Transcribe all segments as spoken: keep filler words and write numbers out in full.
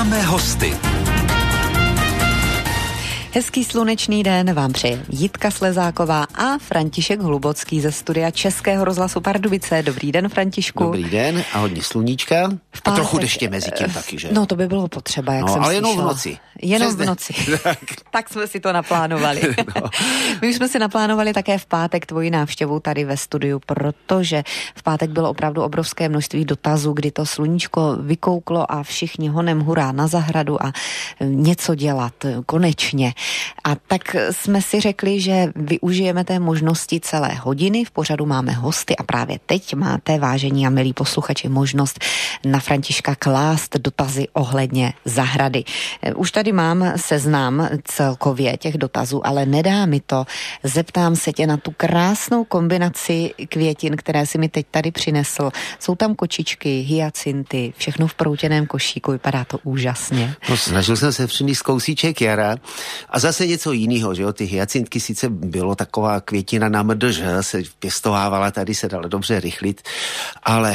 Máme hosty. Hezký slunečný den vám přeje Jitka Slezáková a František Hlubocký ze studia Českého rozhlasu Pardubice. Dobrý den, Františku. Dobrý den a hodně sluníčka. A trochu deště mezi tím taky, že? No to by bylo potřeba, jak no, jsem ale slyšela. jenom v noci. Jenom Přes v noci. Tak. tak jsme si to naplánovali. No. My už jsme si naplánovali také v pátek tvoji návštěvu tady ve studiu, protože v pátek bylo opravdu obrovské množství dotazů, kdy to sluníčko vykouklo a všichni honem hurá na zahradu a něco dělat konečně. A tak jsme si řekli, že využijeme té možnosti celé hodiny. V pořadu máme hosty a právě teď máte, vážení a milí posluchači, možnost na Františka klást dotazy ohledně zahrady. Už tady mám seznam celkově těch dotazů, ale nedá mi to. Zeptám se tě na tu krásnou kombinaci květin, které si mi teď tady přinesl. Jsou tam kočičky, hyacinty, všechno v proutěném košíku, vypadá to úžasně. No, snažil jsem se přinést kousíček jara a zase něco jiného, že jo, ty hyacintky sice bylo taková květina na mdž, se pěstovávala, tady se dalo dobře rychlit, ale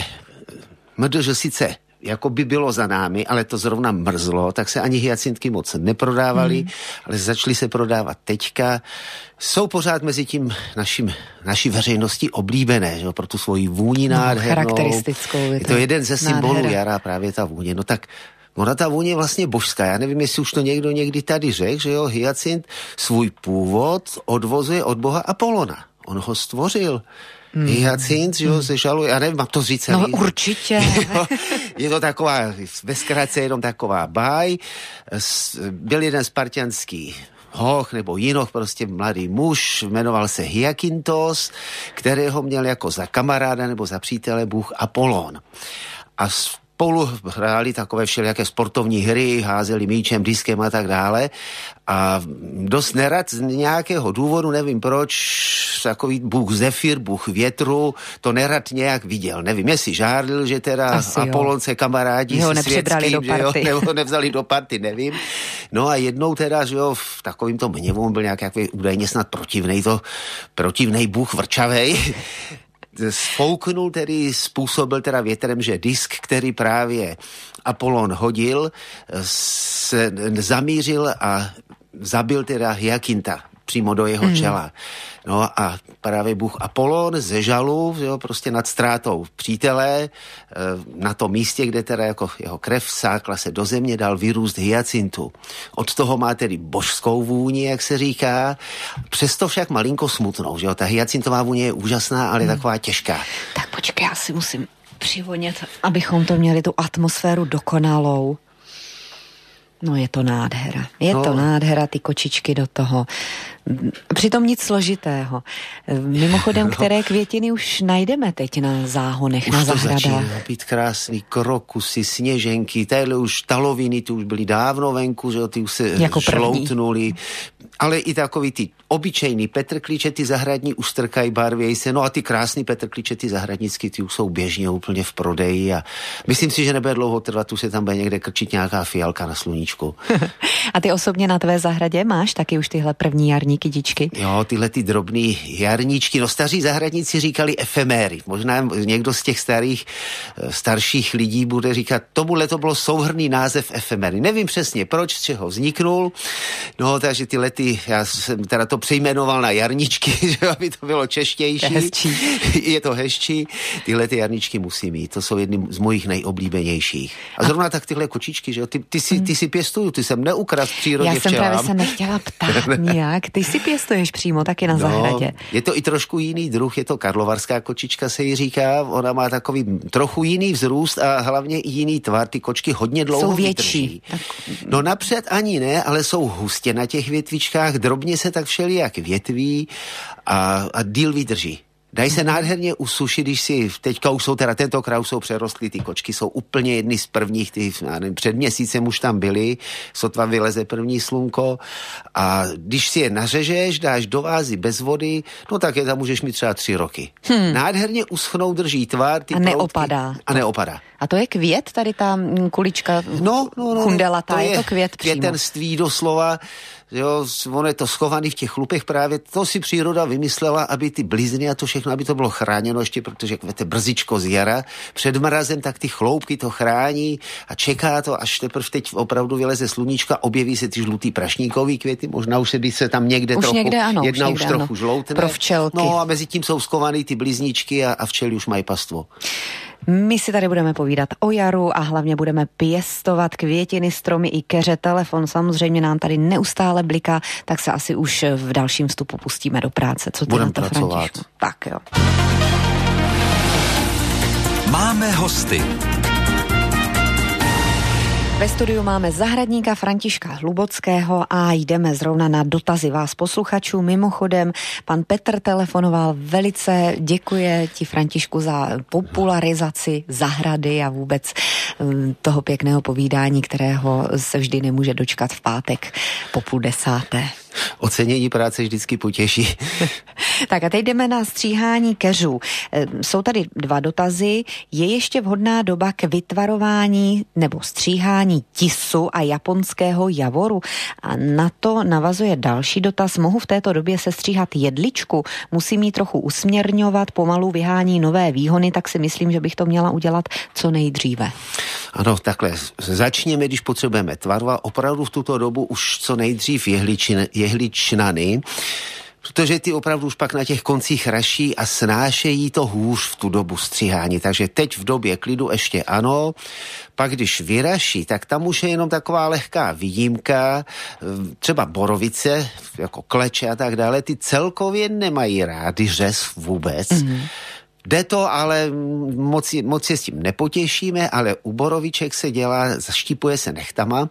mdž sice jako by bylo za námi, ale to zrovna mrzlo, tak se ani hyacintky moc neprodávaly, hmm. ale začaly se prodávat teďka. Jsou pořád mezi tím našim, naší veřejnosti oblíbené, že jo, pro tu svoji vůni no, nádhernou. Charakteristickou. Je to, je to jeden ze symbolů nádhera. jara, právě ta vůně. No tak ona ta vůně je vlastně božská. Já nevím, jestli už to někdo někdy tady řekl, že jo, hyacint svůj původ odvozuje od boha Apolona. On ho stvořil. Hmm. Hyacint, že jo, se žaluje, já nevím, mám to říct celý. No určitě. Je to taková, ve zkratce jenom taková báj. Byl jeden spartianský hoch nebo jinoch, prostě mladý muž, jmenoval se Hyakintos, kterého měl jako za kamaráda nebo za přítele bůh Apolon. A spolu hráli takové všelijaké sportovní hry, házeli míčem, diskem a tak dále. A dost nerad z nějakého důvodu, nevím proč, takový bůh Zefir, bůh větru, to nerad nějak viděl. Nevím, jestli žárlil, že teda asi Apolon se kamarádí se světským, že jo, nebo nevzali do party, nevím. No a jednou teda, že jo, v takovým tom hněvu byl nějaký údajně snad protivnej, to protivnej bůh vrčavej, spouknul, tedy způsobil teda větrem, že disk, který právě Apolon hodil, se zamířil a zabil teda Hyakinta přímo do jeho mm. čela. No a právě bůh Apolon ze žalu, jo, prostě nad ztrátou přítele, na tom místě, kde teda jako jeho krev sákla se do země, dal vyrůst hyacintu. Od toho má tedy božskou vůni, jak se říká, přesto však malinko smutnou, že jo, ta hyacintová vůně je úžasná, ale mm. taková těžká. Tak počkej, já si musím přivonět, abychom to měli tu atmosféru dokonalou. No je to nádhera. Je no. to nádhera, ty kočičky do toho. Přitom nic složitého. Mimochodem, no. které květiny už najdeme teď na záhonech, už na zahradách? Už to začíná být krásný, krokusy, sněženky, tadyhle už taloviny, ty už byly dávno venku, že ty už se jako žloutnuli. Ale i takový ty obyčejný petrkliče, ty zahradní už strkají, barvějí se, no a ty krásný petrkliče, ty zahradnický, ty už jsou běžně úplně v prodeji a myslím si, že nebude dlouho trvat, tu se tam bude někde krčit nějaká fialka na sluníčku. A ty osobně na tvé zahradě máš taky už tyhle první jarní kytičky? Jo, tyhle ty drobný jarníčky, no staří zahradníci říkali efeméry. Možná někdo z těch starých, starších lidí bude říkat, tomuhle to bylo souhrnný název efeméry. Nevím přesně proč, z čeho vzniknul, no takže tyhle ty, já jsem teda to přejmenoval na jarničky, že aby to bylo češtější. Je hezčí. Je to hezčí. Tyhle ty jarničky musí mít, to jsou jedny z mojich nejoblíbenějších. A zrovna tak tyhle kočičky, že jo, ty, ty, si, ty si pěstuju, ty jsem neukradl v přírodě Já jsem včelám. právě se nechtěla ptát nijak, ty si pěstuješ přímo taky na no, zahradě. Je to i trošku jiný druh, je to karlovarská kočička, se jí říká, ona má takový trochu jiný vzrůst a hlavně i jiný tvar, ty kočky hodně dlouho jsou větší. Tak... No napřed ani ne, ale jsou hustě na těch větvičkách, drobně se tak všelijak větví a, a díl vydrží. Dají se nádherně usušit, když si, teďka už jsou teda tentokrát jsou přerostly, ty kočky jsou úplně jedny z prvních, ty, nevím, před měsícem už tam byly, sotva vyleze první slunko a když si je nařežeš, dáš do vázy bez vody, no tak je tam můžeš mít třeba tři roky. Hmm. Nádherně uschnou, drží tvar, ty a neopadá. A neopadá. A to je květ, tady ta kulička no, no, no, chundelatá, to je, je to květ přímo. Květenství doslova, jo, ono je to schovaný v těch chlupech právě, to si příroda vymyslela, aby ty blizny a to všechno, aby to bylo chráněno ještě, protože kvete brzičko z jara, před mrazem, tak ty chloupky to chrání a čeká to, až teprve teď opravdu vyleze sluníčka, objeví se ty žlutý prašníkový květy, možná už se, když se tam někde už trochu, někde, ano, jedna už, už někde, trochu ano. žloutne. Pro včelky. No a mezi tím jsou skovaný ty blizničky a, a včely už mají pastvu. My si tady budeme povídat o jaru a hlavně budeme pěstovat květiny, stromy i keře. Telefon samozřejmě nám tady neustále bliká, tak se asi už v dalším vstupu pustíme do práce. Co ty budeme na to, pracovat. Františku? Tak jo. Máme hosty. Ve studiu máme zahradníka Františka Hlubockého a jdeme zrovna na dotazy vás posluchačů. Mimochodem, pan Petr telefonoval, velice děkuje ti, Františku, za popularizaci zahrady a vůbec toho pěkného povídání, kterého se vždy nemůže dočkat v pátek po půl desáté. Ocenění práce vždycky potěší. Tak a teď jdeme na stříhání keřů. Jsou tady dva dotazy. Je ještě vhodná doba k vytvarování nebo stříhání tisu a japonského javoru? A na to navazuje další dotaz. Mohu v této době sestříhat jedličku? Musím jí trochu usměrňovat, pomalu vyhání nové výhony, tak si myslím, že bych to měla udělat co nejdříve. Ano, takhle. Začněme, když potřebujeme tvarovat. Opravdu v tuto dobu už co nejdřív jehličin, jehličnany, protože ty opravdu už pak na těch koncích raší a snášejí to hůř v tu dobu stříhání. Takže teď v době klidu ještě ano. Pak když vyraší, tak tam už je jenom taková lehká výjimka, třeba borovice, jako kleče a tak dále, ty celkově nemají rády řez vůbec. Mm-hmm. Jde to, ale moc, moc se s tím nepotěšíme, ale u boroviček se dělá, zaštípuje se nechtama.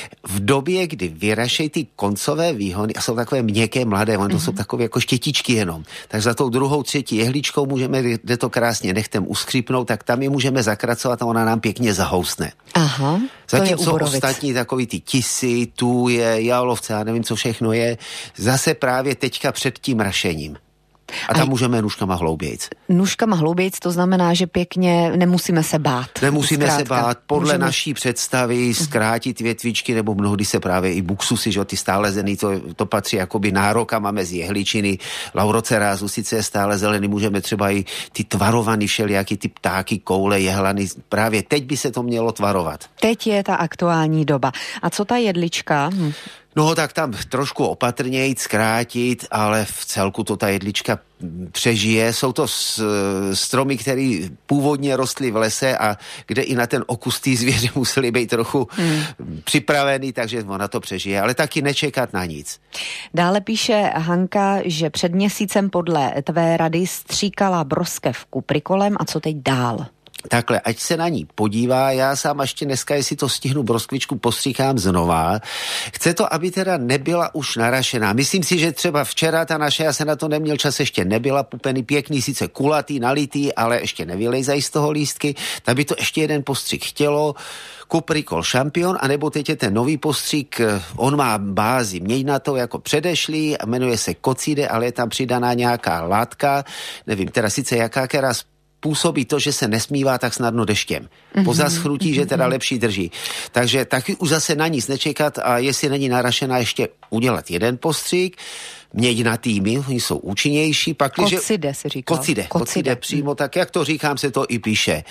V době, kdy vyrašejí ty koncové výhony a jsou takové měkké, mladé, mm-hmm. to jsou takové jako štětičky jenom. Tak za tou druhou, třetí jehličkou můžeme, kde to krásně nechtem uskřípnout, tak tam je můžeme zakracovat a ona nám pěkně zahousne. Aha, Zatímco ostatní takový ty tisy, tůje, jalovce, já nevím, co všechno je, zase právě teďka před tím rašením. A tam a můžeme nůžkama hloubějc. Nůžkama hloubějc, to znamená, že pěkně nemusíme se bát. Nemusíme zkrátka se bát. Podle můžeme... naší představy zkrátit větvičky, nebo mnohdy se právě i buksusy, že ty stále zelený, to, to patří jakoby nárokama mezi jehličiny. Laurocerázu sice je stále zelený, můžeme třeba i ty tvarovaný všelijaký ty ptáky, koule, jehlany. Právě teď by se to mělo tvarovat. Teď je ta aktuální doba. A co ta jedlička? Hm. No tak tam trošku opatrněji zkrátit, ale v celku to ta jedlička přežije. Jsou to stromy, které původně rostly v lese a kde i na ten okus té zvěře museli být trochu hmm. připravený, takže ona to přežije, ale taky nečekat na nic. Dále píše Hanka, že před měsícem podle tvé rady stříkala broskev kuprikolem a co teď dál? Takhle, ať se na ní podívá, já sám ještě dneska, jestli to stihnu, broskvičku postříkám znova. Chce to, aby teda nebyla už narašená. Myslím si, že třeba včera ta naše, já se na to neměl čas, ještě nebyla pupený, pěkný, sice kulatý, nalitý, ale ještě nevylejzají z toho lístky, tak by to ještě jeden postřik chtělo. Kuprikol šampion, anebo teď je ten nový postřík, on má bázi měďnatou jako předešlý, jmenuje se kocide, ale je tam přidaná nějaká látka, nevím, teda sice jaká, která působí to, že se nesmívá tak snadno deštěm. Po zaschnutí, že teda lepší drží. Takže taky už zase na nic nečekat a jestli není narašená, ještě udělat jeden postřík, měďnatými, oni jsou účinnější. Pak, kocide si říkal. Kocide, kocide, kocide přímo, tak jak to říkám, se to i píše.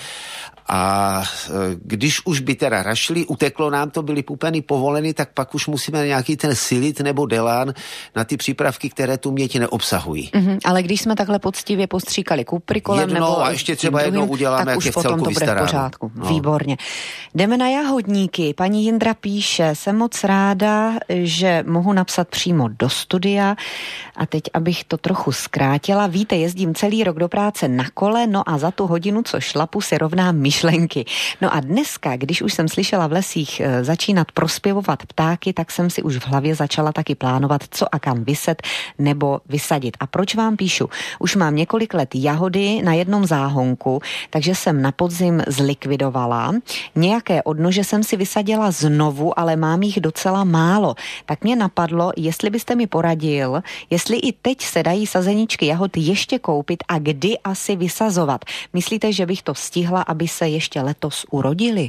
A když už by teda rašli, uteklo nám to, byly pupeny povoleny, tak pak už musíme nějaký ten silit nebo delán na ty přípravky, které tu měď neobsahují. Mm-hmm, ale když jsme takhle poctivě postříkali kuprikolem jednou nebo a ještě třeba jednou uděláme, jak je v celku vystaráno. V pořádku. No. Výborně. Jdeme na jahodníky. Paní Jindra píše, jsem moc ráda, že mohu napsat přímo do studia a teď, abych to trochu zkrátila. Víte, jezdím celý rok do práce na kole, no a za tu hodinu, co šlapu, se rovná myšlenky. No a dneska, když už jsem slyšela v lesích e, začínat prospěvovat ptáky, tak jsem si už v hlavě začala taky plánovat, co a kam vyset nebo vysadit. A proč vám píšu? Už mám několik let jahody na jednom záhonku, takže jsem na podzim zlikvidovala. Nějaké odnože jsem si vysadila znovu, ale mám jich docela málo. Tak mě napadlo, jestli byste mi poradil, jestli i teď se dají sazeničky jahod ještě koupit a kdy asi vysazovat. Myslíte, že bych to stihla, aby se se ještě letos urodily?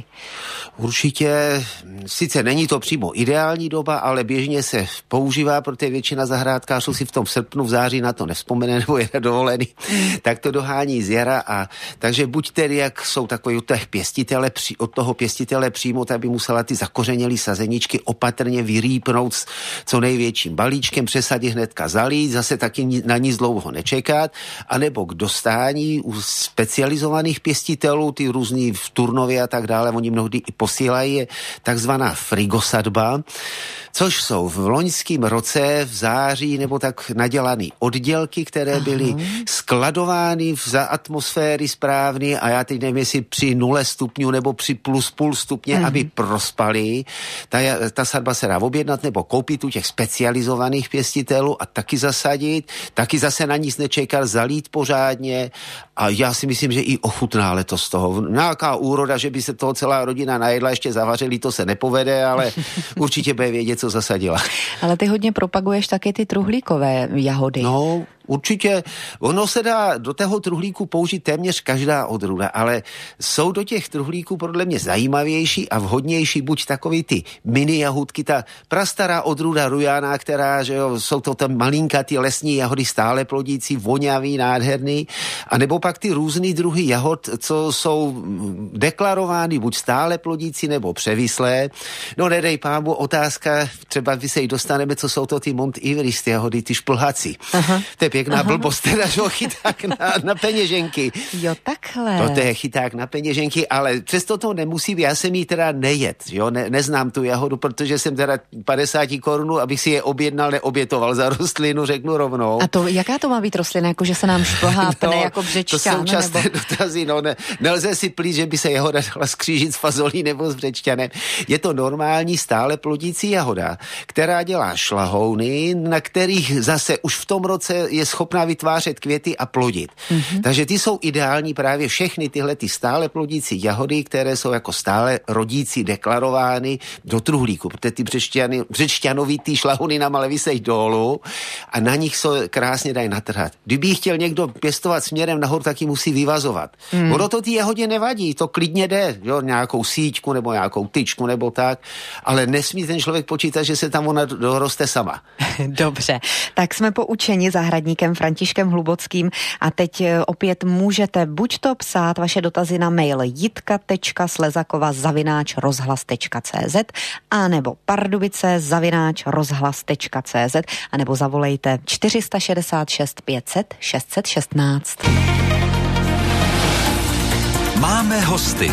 Určitě, sice není to přímo ideální doba, ale běžně se používá, protože většina zahrádkářů si v tom srpnu, v září na to nevzpomene nebo je dovolený, tak to dohání z jara. A takže buď tedy, jak jsou takový od těch pěstitele, od toho pěstitele přímo, tak by musela ty zakořenělý sazeničky opatrně vyrýpnout s co největším balíčkem, přesadit hnedka zalít, zase taky na nic dlouho nečekat, anebo k dostání u specializovaných pěstitelů, ty různý v Turnově a tak dále, oni mnohdy i posílají, je takzvaná frigosadba, což jsou v loňském roce v září nebo tak nadělané oddělky, které byly Aha. skladovány za atmosféry správný a já teď nevím, jestli při nule stupňů nebo při plus půl stupně, Aha. aby prospaly. Ta, ta sadba se dá objednat nebo koupit u těch specializovaných pěstitelů a taky zasadit, taky zase na nic nečekat, zalít pořádně a já si myslím, že i ochutná letos toho. Nějaká úroda, že by se toho celá rodina najedla, ještě zavařili, to se nepovede, ale určitě bude vědět, co zasadila. Ale ty hodně propaguješ taky ty truhlíkové jahody. No, určitě. Ono se dá do toho truhlíku použít téměř každá odrůda, ale jsou do těch truhlíků podle mě zajímavější a vhodnější buď takový ty mini jahůdky, ta prastará odrůda Rujana, která, že jo, jsou to tam malinkatý lesní jahody stále plodící, voňavý, nádherný, a nebo pak ty různý druhy jahod, co jsou deklarovány buď stále plodící nebo převislé. No nedej pámu, otázka, třeba vy se jí dostaneme, co jsou to ty Mont Everest jahody, ty šplhací. Aha. To je pěkná Aha. blbost, teda, že chyták na, na peněženky. Jo, takhle. No to je chyták na peněženky, ale přesto to nemusí být, já jsem jí teda nejet, jo, ne, neznám tu jahodu, protože jsem teda padesát korun, abych si je objednal, neobětoval za rostlinu, řeknu rovnou. A to, jaká to má být rostlina, jako že se nám šplhá pne no, jako břečťan? To jsou časté nebo... dotazy, no ne, nelze si plít, že by se jahoda dala skřížit s fazolí nebo s břečťanem. Je to normální stále plodící jahoda, která dělá šlahouny, na kterých zase už v tom roce je schopná vytvářet květy a plodit. Mm-hmm. Takže ty jsou ideální právě všechny tyhle ty stále plodící jahody, které jsou jako stále rodící deklarovány do truhlíku, protože ty břečťany, břečťanový ty šlahuny nám ale vysejí dolů a na nich se krásně dají natrhat. Kdyby chtěl někdo pěstovat směrem nahoru, tak ji musí vyvazovat. Mm. Ono to ty jahodě nevadí, to klidně jde, jo, nějakou síťku nebo nějakou tyčku nebo tak, ale nesmí ten člověk počítat, že se tam ona doroste sama. Dobře, tak jsme poučeni zahradníkem Františkem Hlubockým a teď opět můžete buď to psát vaše dotazy na mail jitka tečka slezakova zavináč rozhlas tečka cé zet a nebo pardubice zavináč rozhlas tečka cé zet a nebo zavolejte čtyři šedesát šest pět set šest set šestnáct. Máme hosty.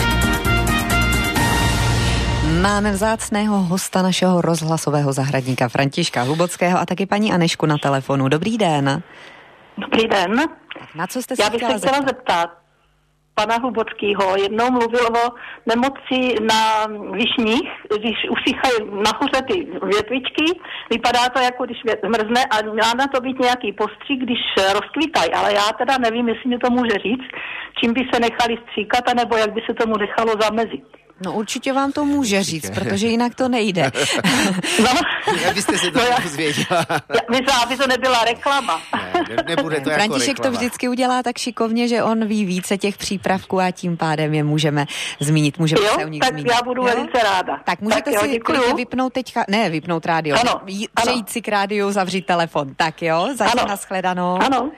Máme vzácného hosta našeho rozhlasového zahradníka Františka Hlubockého a taky paní Anešku na telefonu. Dobrý den. Dobrý den. Tak na co jste se Já bych se chtěla zeptat pana Hlubockého. Jednou mluvil o nemoci na višních, když usychají nahoře ty větvičky, vypadá to jako když zmrzne a má na to být nějaký postřik, když rozkvítají, ale já teda nevím, jestli mi to může říct, čím by se nechali stříkat, anebo jak by se tomu nechalo zamezit. No určitě vám to může říct, protože jinak to nejde. No, jak byste se to no dozvěděla. Myslím, aby to nebyla reklama. Ne, ne, nebude to jako František reklama. to vždycky udělá tak šikovně, že on ví více těch přípravků a tím pádem je můžeme zmínit. Můžeme jo, se o nich tak zmínit. Já budu jo? velice ráda. Tak můžete tak, si klidně vypnout teďka, ne vypnout rádio, ano, přejít si k rádiu, zavřít telefon. Tak jo, zatím nashledanou. Ano.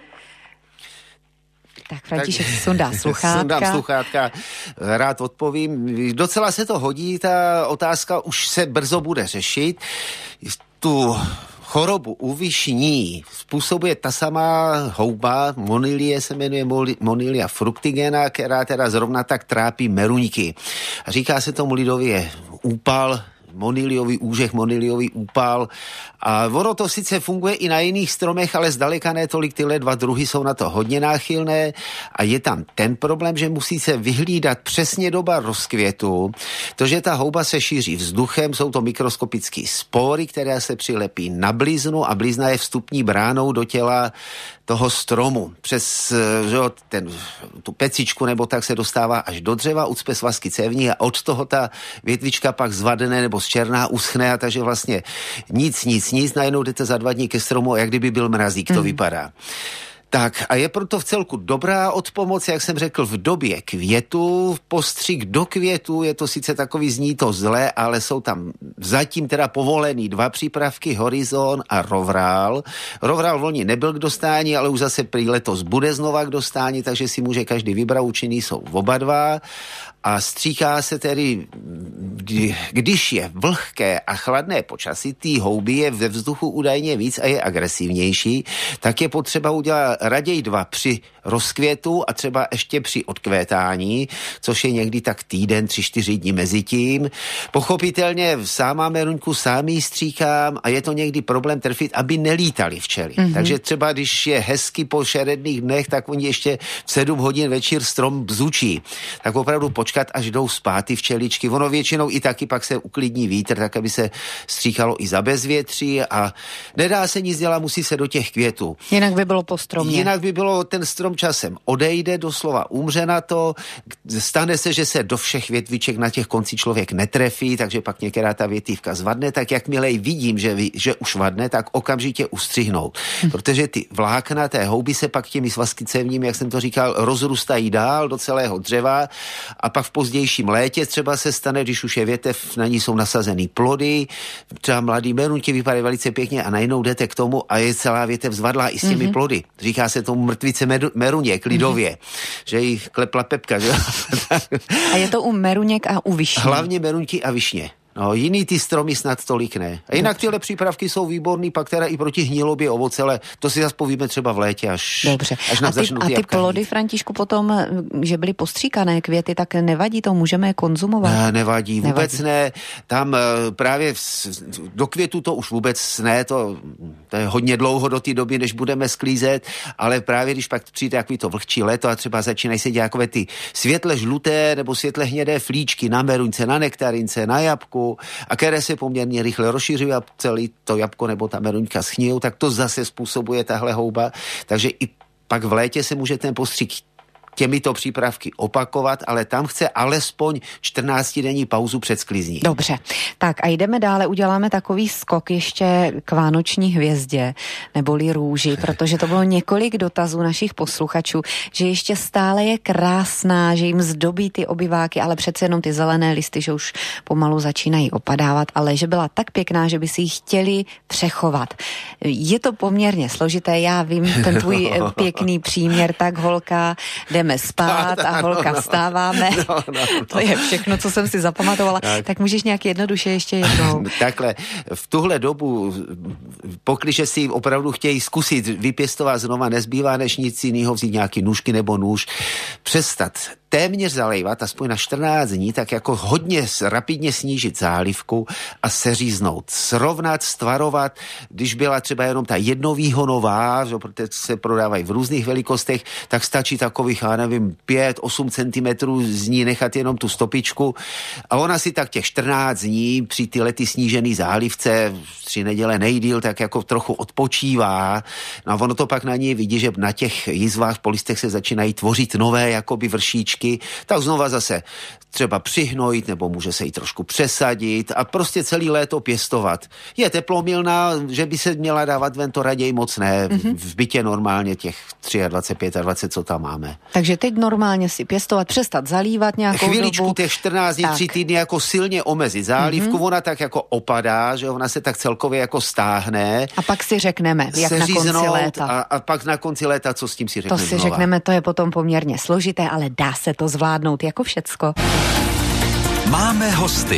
Tak František si sundá sluchátka. Sundám sluchátka, rád odpovím. Docela se to hodí, ta otázka už se brzo bude řešit. Tu chorobu u višní způsobuje ta samá houba, monilie se jmenuje Monilia fructigena, která teda zrovna tak trápí meruňky. A říká se tomu lidově úpal, moniliový úžeh, moniliový úpal. A ono to sice funguje i na jiných stromech, ale zdaleka ne tolik, tyhle dva druhy jsou na to hodně náchylné a je tam ten problém, že musí se vyhlídat přesně doba rozkvětu, to, že ta houba se šíří vzduchem, jsou to mikroskopické spory, které se přilepí na bliznu a blizna je vstupní bránou do těla toho stromu. Přes že, ten, tu pecičku nebo tak se dostává až do dřeva, ucpe svazky cévní a od toho ta větvička pak zvadne nebo zčerná, uschne a takže vlastně nic, nic, nic, najednou jdete za dva dní ke stromu a jak kdyby byl mrazík, to mm. vypadá. Tak a je proto v celku dobrá odpomoc, jak jsem řekl, v době květu. Postřik do květu, je to sice takový, zní to zle, ale jsou tam zatím teda povolený dva přípravky, Horizon a Rovral. Rovral volně nebyl k dostání, ale už zase prý letos bude znova k dostání, takže si může každý vybrat, účinný jsou oba dva. A stříká se tedy, když je vlhké a chladné počasí, tý houby je ve vzduchu údajně víc a je agresivnější, tak je potřeba udělat raději dva při rozkvětu a třeba ještě při odkvétání, což je někdy tak týden, tři, čtyři dní mezi tím. Pochopitelně sám mám meruňku, sám ji stříkám a je to někdy problém trfit, aby nelítali včely. Mm-hmm. Takže třeba, když je hezky po šeredných dnech, tak oni ještě v sedm hodin večer strom bzučí. Tak opravdu počkat, až jdou spát ty včeličky. Ono většinou i taky pak se uklidní vítr, tak aby se stříkalo i za bezvětří a nedá se nic dělat, musí se do těch květů. Jinak by bylo po stromě. Jinak by bylo, ten strom časem odejde, doslova umře na to, stane se, že se do všech větviček na těch koncích člověk netrefí, takže pak některá ta větívka zvadne, tak jakmile vidím, že, že už vadne, tak okamžitě ustřihnout. Hm. Protože ty vlákna té houby se pak těmi svazky cévními, jak jsem to říkal, rozrůstají dál do celého dřeva a pak v pozdějším létě třeba se stane, když už je větev, na ní jsou nasazený plody, třeba mladý meruňky vypadají velice pěkně a najednou jdete k tomu a je celá větev zvadlá i s těmi mm-hmm. plody. Říká se tomu mrtvice meru, meruněk, lidově, mm-hmm. že jí klepla Pepka. Že? A je to u meruněk a u višní? Hlavně meruňky a višně. No, jiný ty stromy snad tolik ne. A jinak tyhle přípravky jsou výborný, pak teda i proti hnilobě ovoce, ale to si zase povíme třeba v létě, až, Dobře. až nám a ty, začnou ty a ty jabka plody, hnít. Františku, potom, že byly postříkané květy, tak nevadí to, můžeme je konzumovat? Ne, nevadí, vůbec nevadí. ne. Tam právě v, do květu to už vůbec ne, to, to je hodně dlouho do té doby, než budeme sklízet, ale právě když pak přijde takový to vlhčí léto a třeba začínají se dělat takové ty světle žluté nebo světle hnědé flíčky na meruňce, na nektarince, na jabku, a které se poměrně rychle rozšíří a celé to jabko nebo ta meruňka schnijou, tak to zase způsobuje tahle houba. Takže i pak v létě se může ten postřik těmito přípravky opakovat, ale tam chce alespoň čtrnáctidenní pauzu před sklizní. Dobře, tak a jdeme dále, uděláme takový skok ještě k vánoční hvězdě, neboli růži, protože to bylo několik dotazů našich posluchačů, že ještě stále je krásná, že jim zdobí ty obyváky, ale přece jenom ty zelené listy, že už pomalu začínají opadávat, ale že byla tak pěkná, že by si ji chtěli přechovat. Je to poměrně složité, já vím, ten tvůj pěkný příměr, tak holka, jdeme spát a holka vstáváme. No, no, no. To je všechno, co jsem si zapamatovala. Tak, tak můžeš nějak jednoduše ještě jednou. Takhle, v tuhle dobu, pokliže si opravdu chtějí zkusit vypěstovat znova, nezbývá než nic jiného, vzít nějaký nůžky nebo nůž, přestat téměř zalejvat, aspoň na čtrnáct dní, tak jako hodně rapidně snížit zálivku a seříznout, srovnat, stvarovat, když byla třeba jenom ta jednovýhonová, že, protože se prodávají v různých velikostech, tak stačí takových, já nevím, pět osm centimetrů z ní nechat jenom tu stopičku a ona si tak těch čtrnáct dní při ty lety snížený zálivce, tři neděle nejdýl, tak jako trochu odpočívá. No a ono to pak na ní vidí, že na těch jizvách, polistech se začínají tvořit nové jakoby vršíčky, tak znova zase třeba přihnojit, nebo může se jí trošku přesadit a prostě celý léto pěstovat. Je teplomilná, že by se měla dávat ven, to raději moc ne. Mm-hmm. V bytě normálně těch dvacet tři, dvacet pět, co tam máme. Takže teď normálně si pěstovat, přestat zalívat nějakou Chviličku dobu. těch čtrnáct dní, tři týdny jako silně omezit zálivku, mm-hmm. ona tak jako opadá, že ona se tak celkově jako stáhne. A pak si řekneme, jak na konci léta. A, a pak na konci léta, co s tím si řekneme To si znova. řekneme, to je potom poměrně složité, ale dá se to zvládnout jako všecko. Máme hosty.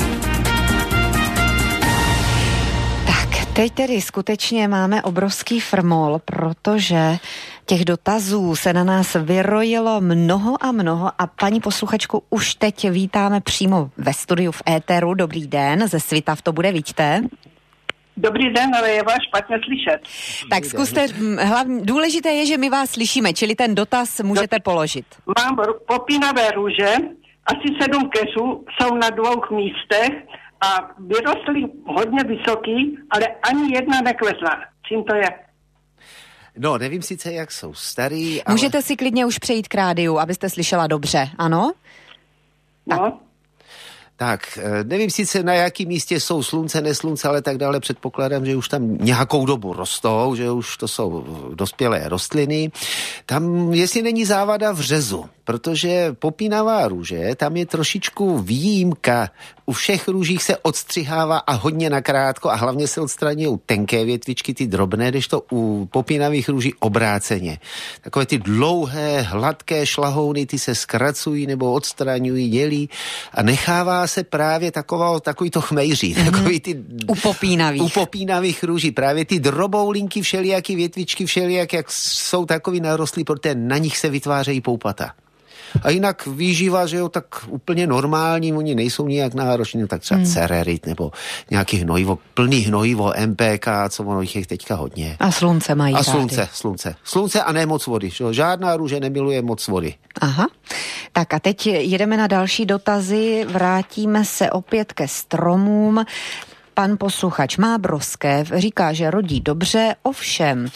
Tak, teď tedy skutečně máme obrovský frmol, protože těch dotazů se na nás vyrojilo mnoho a mnoho a paní posluchačku už teď vítáme přímo ve studiu v éteru. Dobrý den, ze Svitav to bude, vidíte? Dobrý den, ale je vás špatně slyšet. Tak zkuste, hlavně důležité je, že my vás slyšíme, čili ten dotaz můžete položit. Mám popínavé růže, asi sedm kezů, jsou na dvou místech a vyrostly hodně vysoký, ale ani jedna nekvetla. Čím to je? No, nevím sice, jak jsou starý, ale... Můžete si klidně už přejít k rádiu, abyste slyšela dobře, ano? No. Tak, nevím sice na jakém místě jsou slunce, neslunce, ale tak dále, předpokládám, že už tam nějakou dobu rostou, že už to jsou dospělé rostliny. Tam, jestli není závada v řezu, protože popínavá růže, tam je trošičku výjimka. U všech růžích se odstřihává a hodně nakrátko a hlavně se odstraňují tenké větvičky, ty drobné, kdežto u popínavých růží obráceně. Takové ty dlouhé, hladké šlahouny, ty se zkracují nebo odstraňují, dělí a nechává se právě taková, takový to chmejří, mm-hmm. takový ty... U popínavých. U popínavých růží, právě ty droboulinky všelijaký, větvičky všelijak, jak jsou takový narostlí, protože na nich se vytvářejí poupata. A jinak výživa, že jo, tak úplně normální, oni nejsou nijak nároční, no tak třeba hmm. cererit nebo nějaký hnojivo, plný hnojivo, M P K, co ono jich je teďka hodně. A slunce mají A rádi. slunce, slunce. Slunce a ne moc vody, že jo, žádná růže nemiluje moc vody. Aha, tak a teď jedeme na další dotazy, vrátíme se opět ke stromům. Pan posluchač má broskev, říká, že rodí dobře, ovšem,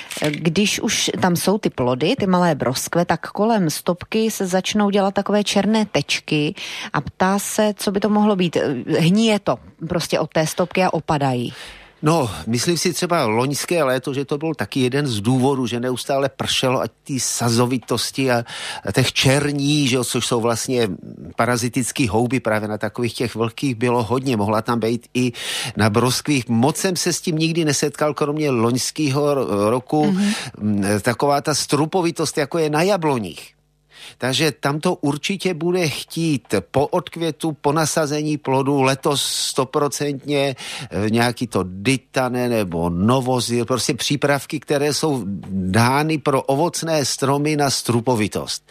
když už tam jsou ty plody, ty malé broskve, tak kolem stopky se začnou dělat takové černé tečky a ptá se, co by to mohlo být. Hníje to prostě od té stopky a opadají. No, myslím si třeba loňské léto, že to byl taky jeden z důvodů, že neustále pršelo a ty sazovitosti a, a těch černí, že jo, což jsou vlastně parazitický houby právě na takových těch vlhkých bylo hodně. Mohla tam být i na broskvích. Moc jsem se s tím nikdy nesetkal, kromě loňského roku. Mm-hmm. Taková ta strupovitost, jako je na jabloních. Takže tam to určitě bude chtít po odkvětu, po nasazení plodu, letos stoprocentně nějaký to Ditane nebo Novozir, prostě přípravky, které jsou dány pro ovocné stromy na strupovitost.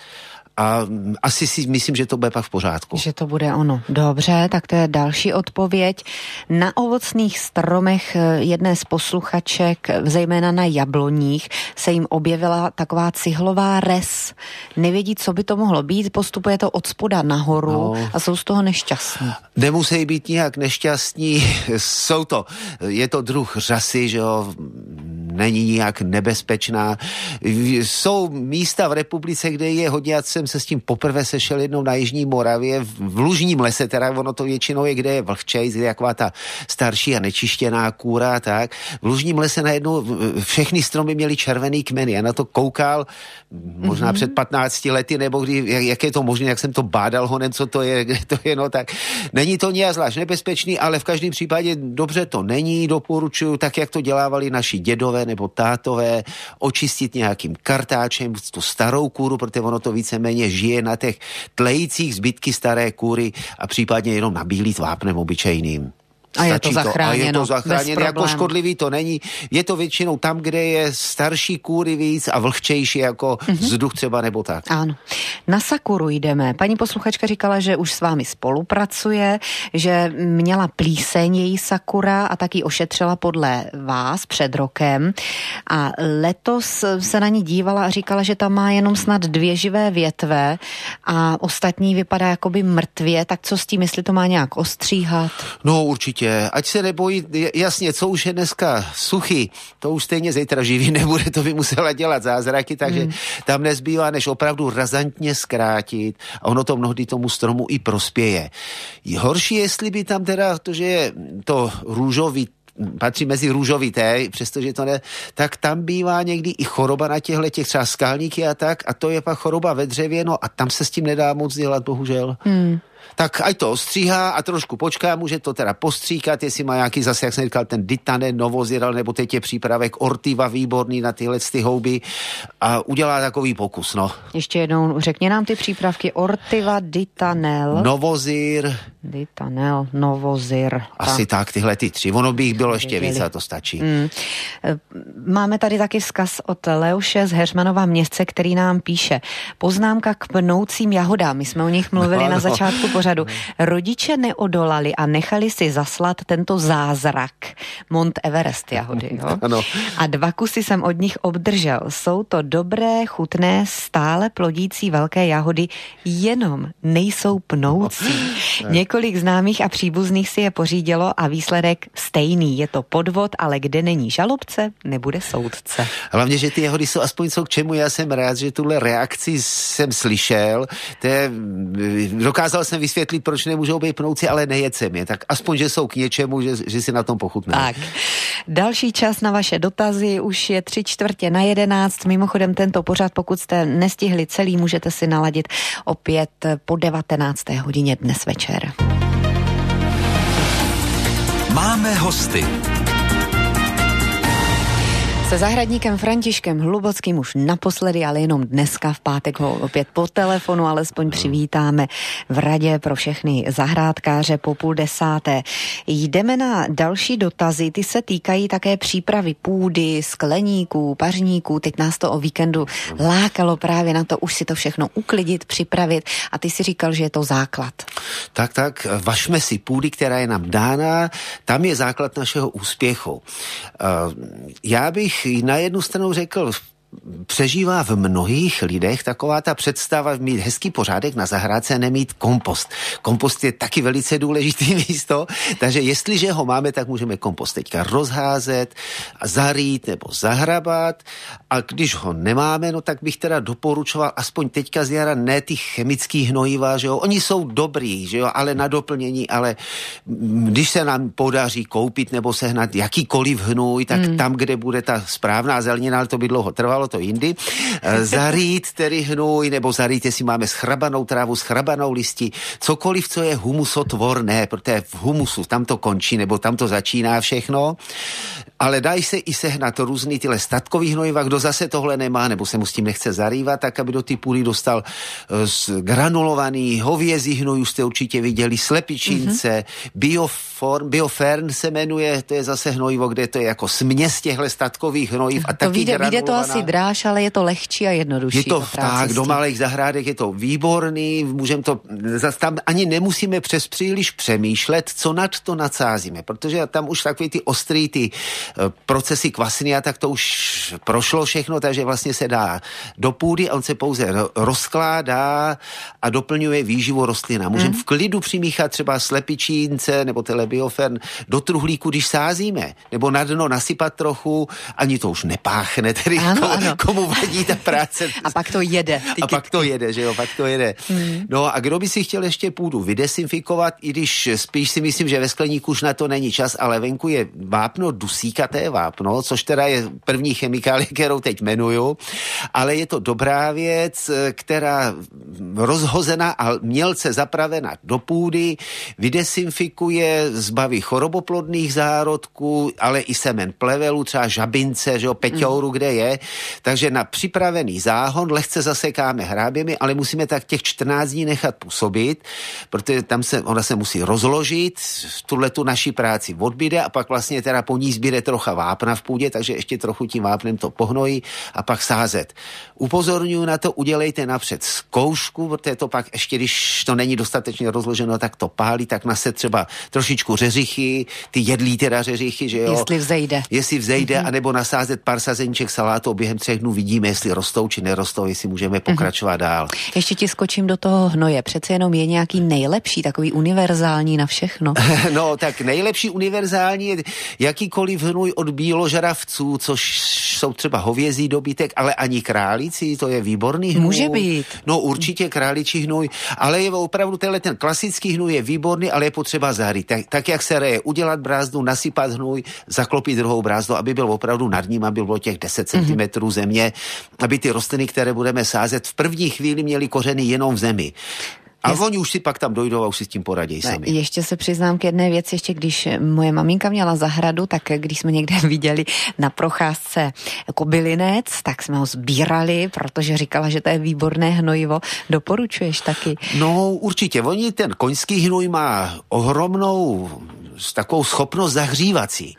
A asi si myslím, že to bude pak v pořádku. Že to bude ono. Dobře, tak to je další odpověď. Na ovocných stromech jedné z posluchaček, zejména na jabloních, se jim objevila taková cihlová res. Nevědí, co by to mohlo být, postupuje to od spoda nahoru no. a jsou z toho nešťastní. Nemusí být nijak nešťastní, jsou to, je to druh řasy, že jo, není nijak nebezpečná. Jsou místa v republice, kde je hodně, jsem se s tím poprvé sešel jednou na Jižní Moravě, v Lužním lese, teda ono to většinou je, kde je vlhčej, kde je taková ta starší a nečištěná kůra, tak. V Lužním lese najednou všechny stromy měly červený kmeny. Já na to koukal možná mm-hmm. před patnácti lety, nebo kdy, jak, jak je to možné, jak jsem to bádal honem, co to je, kde to je, no tak. Není to nějak zvlášť nebezpečný, ale v každém případě dobře to není, doporučuju, tak jak to dělávali naši dědové nebo tátové, očistit nějakým kartáčem tu starou kůru, protože ono to víceméně žije na těch tlejících zbytky staré kůry a případně jenom nabílit vápnem obyčejným. A je to zachráněno. A je to zachráněno, jako škodlivý to není. Je to většinou tam, kde je starší kůry víc a vlhčejší jako mm-hmm. vzduch třeba nebo tak. Ano. Na sakuru jdeme. Paní posluchačka říkala, že už s vámi spolupracuje, že měla plíseň její sakura a taky ošetřila podle vás před rokem. A letos se na ní dívala a říkala, že tam má jenom snad dvě živé větve a ostatní vypadá jakoby mrtvě. Tak co s tím, jestli to má nějak ostříhat? No určitě. Ať se nebojí, jasně, co už je dneska suchý, to už stejně zítra živý nebude, to by musela dělat zázraky, takže hmm. tam nezbývá, než opravdu razantně zkrátit a ono to mnohdy tomu stromu i prospěje. Horší, jestli by tam teda, to, že je to růžový, patří mezi růžovité, přestože to ne, tak tam bývá někdy i choroba na těchto těch třeba skalníky a tak, a to je pak choroba ve dřevě, no a tam se s tím nedá moc dělat, bohužel. Hmm. Tak ať to ostříhá a trošku počká, může to teda postříkat, jestli má nějaký zase, jak jsem říkal, ten Ditane, Novoziral, nebo teď je přípravek Ortiva výborný na tyhle ty houby a udělá takový pokus, no. Ještě jednou řekni nám ty přípravky Ortiva, Ditanel. Novozir. Ditanel, Novozir. Asi tak, tyhle ty tři. Ono by jich bylo ještě víc a to stačí. Mm. Máme tady taky vzkaz od Leoše z Heřmanova Městce, který nám píše. Poznámka k pnoucím jahodám. My jsme o nich mluvili no, na začátku pořadu. Rodiče neodolali a nechali si zaslat tento zázrak. Mont Everest jahody. Jo? Ano. A dva kusy jsem od nich obdržel. Jsou to dobré, chutné, stále plodící velké jahody, jenom nejsou pnoucí. No. Několik známých a příbuzných si je pořídilo a výsledek stejný. Je to podvod, ale kde není žalobce, nebude soudce. Hlavně, že ty jahody jsou aspoň jsou k čemu. Já jsem rád, že tuhle reakci jsem slyšel. To je, dokázal jsem vysvětlit, proč nemůžou být pnouci, ale nejet sem je. Tak aspoň, že jsou k něčemu, že, že si na tom pochutná. Tak. Další čas na vaše dotazy už je tři čtvrtě na jedenáct. Mimochodem tento pořad, pokud jste nestihli celý, můžete si naladit opět po devatenácté hodině dnes večer. Máme hosty. Se zahradníkem Františkem Hlubockým už naposledy, ale jenom dneska v pátek ho opět po telefonu alespoň přivítáme v radě pro všechny zahrádkáře po půl desáté. Jdeme na další dotazy, ty se týkají také přípravy půdy, skleníků, pařníků. Teď nás to o víkendu lákalo právě na to už si to všechno uklidit, připravit a ty si říkal, že je to základ. Tak, tak, vašme si půdy, která je nám dána, tam je základ našeho úspěchu. Já bych na jednu stranu řekl, přežívá v mnohých lidech taková ta představa mít hezký pořádek na zahrádce a nemít kompost. Kompost je taky velice důležitý místo, takže jestliže ho máme, tak můžeme kompost teďka rozházet, zarýt nebo zahrabat a když ho nemáme, no tak bych teda doporučoval aspoň teďka z jara ne ty chemický hnojiva, že jo, oni jsou dobrý, že jo, ale na doplnění, ale když se nám podaří koupit nebo sehnat jakýkoliv hnůj, tak hmm. tam, kde bude ta správná zelenina, ale to by dlouho trvalo, to jindy, zarýt tedy hnůj, nebo zarýt, jestli máme schrabanou trávu, schrabanou listí, cokoliv, co je humusotvorné, protože v humusu tam to končí, nebo tam to začíná všechno, ale dají se i sehnat různý tyhle statkový hnojiva, kdo zase tohle nemá, nebo se mu s tím nechce zarývat, tak aby do ty půdy dostal granulovaný hovězí hnoj, už jste určitě viděli, slepičince, mm-hmm. bioform, biofern se jmenuje, to je zase hnojivo, kde to je jako směs těchhle statkových hnojiv a to taky vyjde, vyjde to asi dráž, ale je to lehčí a jednodušší. Je to tak, do malých zahrádek je to výborný, můžeme to, tam ani nemusíme přes příliš přemýšlet, co nad to nadsázíme, protože tam už takový ty ostrý ty procesy kvasny a tak to už prošlo všechno, takže vlastně se dá do půdy a on se pouze rozkládá a doplňuje výživu rostlina. Můžeme mm. v klidu přimíchat třeba slepičínce nebo telebiofern do truhlíku, když sázíme, nebo na dno nasypat trochu, ani to už nepáchne, tedy ano, komu, ano. komu vadí ta práce. A pak to jede. A pak to jede, že jo, pak to jede. Mm. No a kdo by si chtěl ještě půdu vydesinfikovat, i když spíš si myslím, že ve skleníku už na to není čas, ale venku je vápno dusíkaté vápno, což teda je první chemikálie, kterou teď jmenuju, ale je to dobrá věc, která rozhozená a mělce zapravená do půdy, vydesinfikuje, zbaví choroboplodných zárodků, ale i semen plevelu, třeba žabince, že jo, peťouru, mm. kde je, takže na připravený záhon lehce zasekáme hráběmi, ale musíme tak těch čtrnáct dní nechat působit, protože tam se, ona se musí rozložit, tuhle tu naši práci odbyde a pak vlastně teda po ní zbyde trocha vápna v půdě, takže ještě trochu tím vápnem to pohnojí a pak sázet. Upozorňuji na to, udělejte napřed zkoušku, protože to pak ještě, když to není dostatečně rozloženo, tak to pálí, tak nase třeba trošičku řeřichy, ty jedlí teda řeřichy, že jo. Jestli vzejde. Jestli vzejde, mm-hmm. anebo nasázet pár sazeníček salátu, během třech dnů vidíme, jestli rostou či nerostou, jestli můžeme pokračovat mm-hmm. dál. Ještě ti skočím do toho hnoje. Přece jenom je nějaký nejlepší, takový univerzální na všechno. No, tak nejlepší univerzální je jakýkoliv hnůj od bíložravců, což jsou třeba hovězí dobytek, ale ani králíci, to je výborný hnůj. Může být. No určitě králičí hnůj, ale je opravdu tenhle ten klasický hnůj je výborný, ale je potřeba zahrít. Tak, tak jak se reje, udělat brázdu, nasypat hnůj, zaklopit druhou brázdu, aby byl opravdu nad ním, aby bylo těch deset centimetrů mm-hmm. země, aby ty rostliny, které budeme sázet, v první chvíli měly kořeny jenom v zemi. A Jest... oni už si pak tam dojdou a už si s tím poradí sami. Ještě se přiznám k jedné věci, ještě když moje maminka měla zahradu, tak když jsme někde viděli na procházce kobylinec, tak jsme ho sbírali, protože říkala, že to je výborné hnojivo. Doporučuješ taky? No určitě. Oni ten koňský hnůj má ohromnou takovou schopnost zahřívací.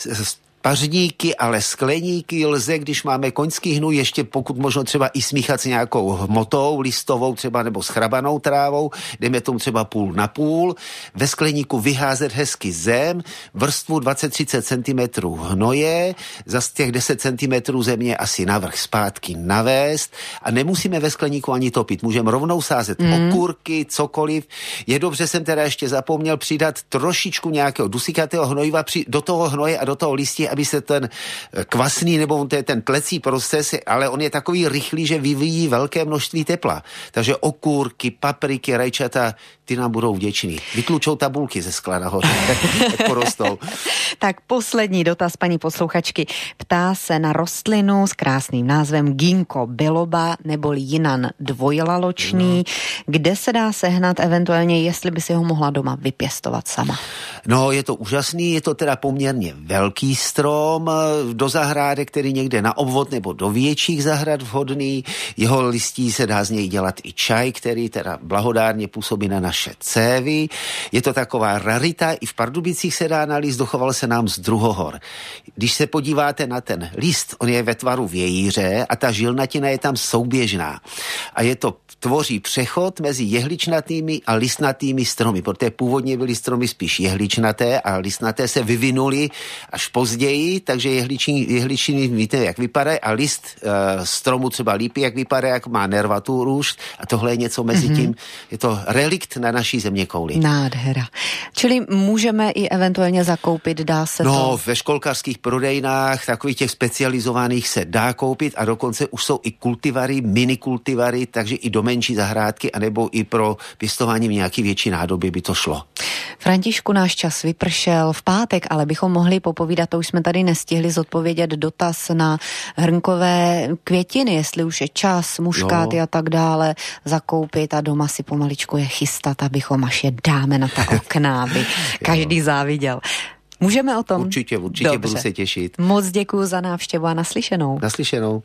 Pařníky, ale skleníky lze, když máme koňský hnůj, ještě pokud možno třeba i smíchat s nějakou hmotou, listovou třeba nebo schrabanou trávou, jdeme tomu třeba půl na půl, ve skleníku vyházet hezky zem, vrstvu dvacet až třicet centimetrů hnoje, zas těch deset centimetrů země asi navrch zpátky navést a nemusíme ve skleníku ani topit, můžeme rovnou sázet mm. okurky, cokoliv. Je dobře, jsem teda ještě zapomněl přidat trošičku nějakého dusíkatého hnojiva při, do toho hnoje a do toho listí, aby se ten kvasný, nebo on to je ten tlecí proces, ale on je takový rychlý, že vyvíjí velké množství tepla. Takže okurky, papriky, rajčata, ty nám budou vděční. Vytlučou tabulky ze skla nahoře, jak porostou. Tak poslední dotaz paní posluchačky. Ptá se na rostlinu s krásným názvem ginkgo biloba neboli jinan dvojlaločný. No. Kde se dá sehnat, eventuálně, jestli by si ho mohla doma vypěstovat sama? No, je to úžasný, je to teda poměrně velký strom, do zahrádek, který někde na obvod nebo do větších zahrad vhodný. Jeho listí se dá z něj dělat i čaj, který teda blahodárně působí na naše cévy. Je to taková rarita, i v Pardubicích se dá nalíst, dochoval se nám z druhohor. Když se podíváte na ten list, on je ve tvaru vějíře a ta žilnatina je tam souběžná. A je to, tvoří přechod mezi jehličnatými a listnatými stromy, protože původně byly stromy spíš jehličnaté a listnaté se vyvinuly až později, takže jehličiny, jehličiny víte, jak vypadají, a list e, stromu třeba lípy, jak vypadá, jak má nervaturu už, a tohle je něco mezi mm-hmm. tím. Je to relikt na naší zeměkouli. Nádhera. Čili můžeme i eventuálně zakoupit, dá se no, to? No, ve školkařských prodejnách, takových těch specializovaných se dá koupit a dokonce už jsou i kultivary, mini kultivary, takže i do menší zahrádky, anebo i pro pěstování nějaký větší nádoby by to šlo. Františku, náš čas vypršel v pátek, ale bychom mohli popovídat, to už jsme tady nestihli zodpovědět dotaz na hrnkové květiny, jestli už je čas, muškáty no. a tak dále zakoupit a doma si pomaličku je chystat, abychom až je dáme na ta okna, aby každý záviděl. Můžeme o tom? Určitě, určitě Dobře. Budu se těšit. Moc děkuju za návštěvu a naslyšenou. Naslyšenou.